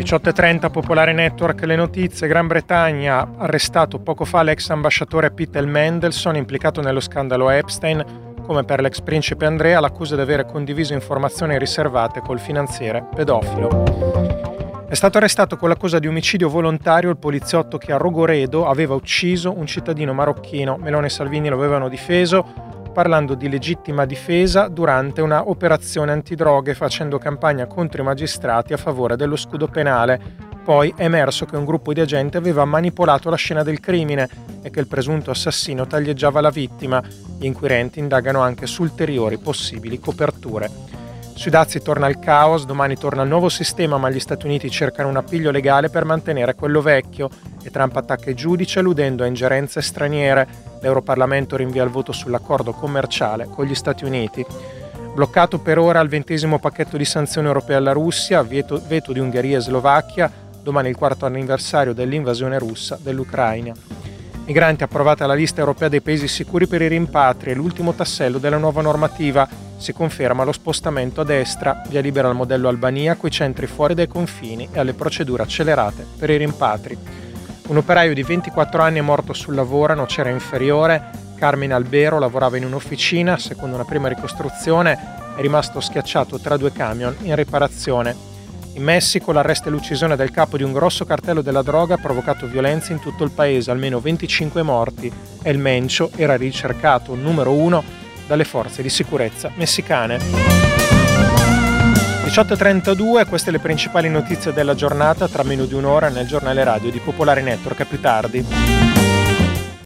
18:30 Popolare Network, le notizie. Gran Bretagna, arrestato poco fa l'ex ambasciatore Pete Mandelson, implicato nello scandalo Epstein. Come per l'ex principe Andrea, l'accusa di avere condiviso informazioni riservate col finanziere pedofilo. È stato arrestato con l'accusa di omicidio volontario il poliziotto che a Rogoredo aveva ucciso un cittadino marocchino. Meloni e Salvini lo avevano difeso parlando di legittima difesa durante una operazione antidroghe, facendo campagna contro i magistrati a favore dello scudo penale. Poi è emerso che un gruppo di agenti aveva manipolato la scena del crimine e che il presunto assassino taglieggiava la vittima. Gli inquirenti indagano anche su ulteriori possibili coperture. Sui dazi torna il caos, domani torna il nuovo sistema, ma gli Stati Uniti cercano un appiglio legale per mantenere quello vecchio e Trump attacca i giudici alludendo a ingerenze straniere. L'Europarlamento rinvia il voto sull'accordo commerciale con gli Stati Uniti. Bloccato per ora il 20° pacchetto di sanzioni europee alla Russia, veto di Ungheria e Slovacchia, domani il 4º anniversario dell'invasione russa dell'Ucraina. Migranti, approvata la lista europea dei paesi sicuri per i rimpatri, è l'ultimo tassello della nuova normativa. Si conferma lo spostamento a destra, via libera al modello Albania, coi centri fuori dai confini e alle procedure accelerate per i rimpatri. Un operaio di 24 anni è morto sul lavoro a Nocera Inferiore. Carmine Albero lavorava in un'officina, secondo una prima ricostruzione è rimasto schiacciato tra due camion in riparazione. In Messico l'arresto e l'uccisione del capo di un grosso cartello della droga ha provocato violenze in tutto il paese, almeno 25 morti. El Mencho era ricercato numero 1 dalle forze di sicurezza messicane. 18:32, queste le principali notizie della giornata, tra meno di un'ora nel giornale radio di Popolare Network. A più tardi.